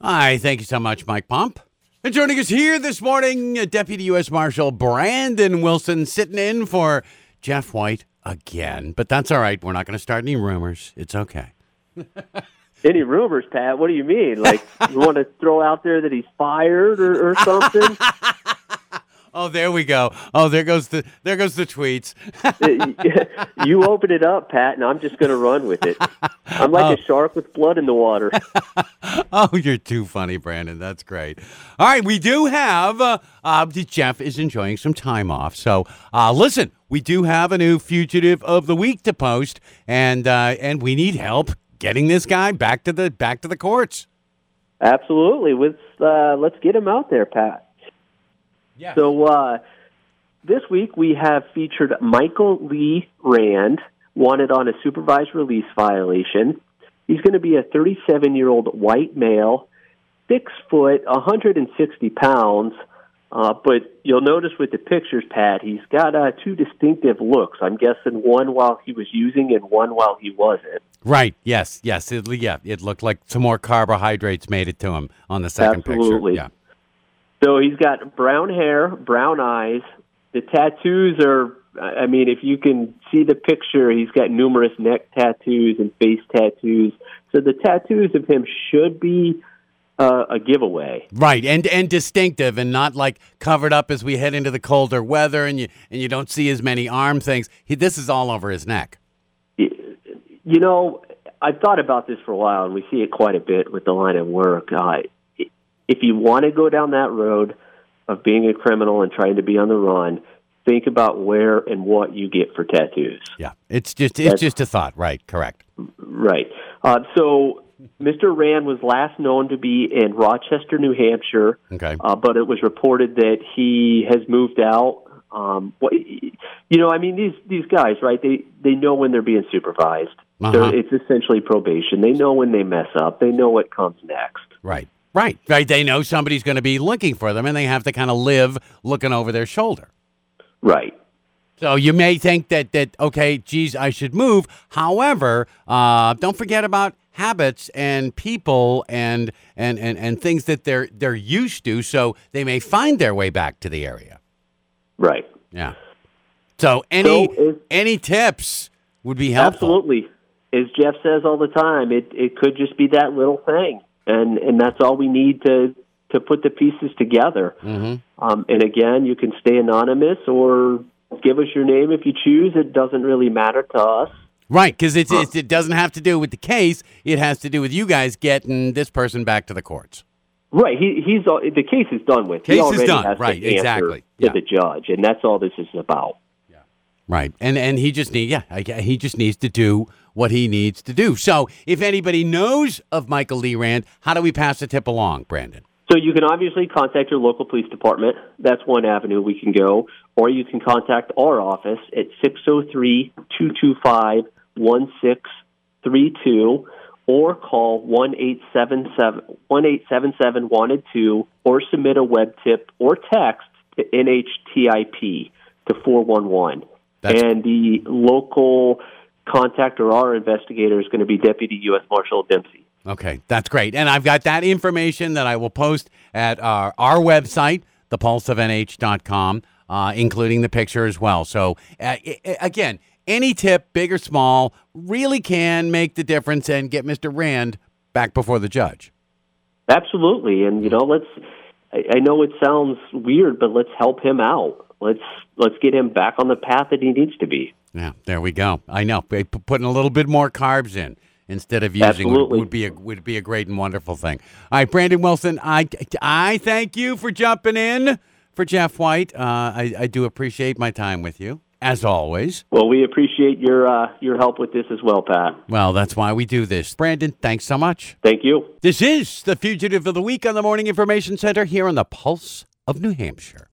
Hi, thank you so much, Mike Pomp. And joining us here this morning, Deputy U.S. Marshal Brandon Wilson sitting in for Jeff White again. But that's all right. We're not going to start any rumors. It's okay. Any rumors, Pat? What do you mean? Like, you want to throw out there that he's fired or something? Oh, there we go. Oh, there goes the tweets. You open it up, Pat, and I'm just going to run with it. I'm like a shark with blood in the water. Oh, you're too funny, Brandon. That's great. All right, we do have Jeff is enjoying some time off. So, listen, we do have a new fugitive of the week to post, and we need help getting this guy back to the courts. Absolutely. Let's get him out there, Pat. Yeah. So this week we have featured Michael Lee Rand, wanted on a supervised release violation. He's going to be a 37-year-old white male, 6 foot, 160 pounds. But you'll notice with the pictures, Pat, he's got two distinctive looks. I'm guessing one while he was using and one while he wasn't. Right. Yes. It looked like some more carbohydrates made it to him on the second Absolutely. picture. Yeah. So he's got brown hair, brown eyes. The tattoos are, I mean, if you can see the picture, he's got numerous neck tattoos and face tattoos. So the tattoos of him should be a giveaway. Right, and distinctive and not like covered up as we head into the colder weather and you don't see as many arm things. This is all over his neck. You know, I've thought about this for a while, and we see it quite a bit with the line of work. If you want to go down that road of being a criminal and trying to be on the run, think about where and what you get for tattoos. Yeah, it's just a thought. Right, correct. Right. So Mr. Rand was last known to be in Rochester, New Hampshire. Okay. But it was reported that he has moved out. You know, I mean, these guys, right? They know when they're being supervised. Uh-huh. So it's essentially probation. They know when they mess up. They know what comes next. Right. They know somebody's going to be looking for them, and they have to kind of live looking over their shoulder. Right. So you may think that okay, geez, I should move. However, don't forget about habits and people and things that they're used to, so they may find their way back to the area. Right. Yeah. So any tips would be helpful. Absolutely. As Jeff says all the time, it could just be that little thing. And that's all we need to put the pieces together. Mm-hmm. And again, you can stay anonymous or give us your name if you choose. It doesn't really matter to us. Right, because it doesn't have to do with the case. It has to do with you guys getting this person back to the courts. Right. The case is done with. Case he already is done. Has right. to Exactly. To the judge, and that's all this is about. Yeah. Right. And he just needs to do what he needs to do. So if anybody knows of Michael Lee Rand, how do we pass the tip along, Brandon? So you can obviously contact your local police department. That's one avenue we can go. Or you can contact our office at 603-225-1632 or call 1-877-WANTED-2 or submit a web tip or text to NHTIP to 411. And the local contact or our investigator is going to be Deputy U.S. Marshal Dempsey. Okay, that's great. And I've got that information that I will post at our website, thepulseofnh.com, including the picture as well. So, again, any tip, big or small, really can make the difference and get Mr. Rand back before the judge. Absolutely. And, you know, I know it sounds weird, but let's help him out. Let's get him back on the path that he needs to be. Yeah, there we go. I know. Putting a little bit more carbs in instead of using would be a great and wonderful thing. All right, Brandon Wilson, I thank you for jumping in for Jeff White. I do appreciate my time with you, as always. Well, we appreciate your help with this as well, Pat. Well, that's why we do this. Brandon, thanks so much. Thank you. This is the Fugitive of the Week on the Morning Information Center here on the Pulse of New Hampshire.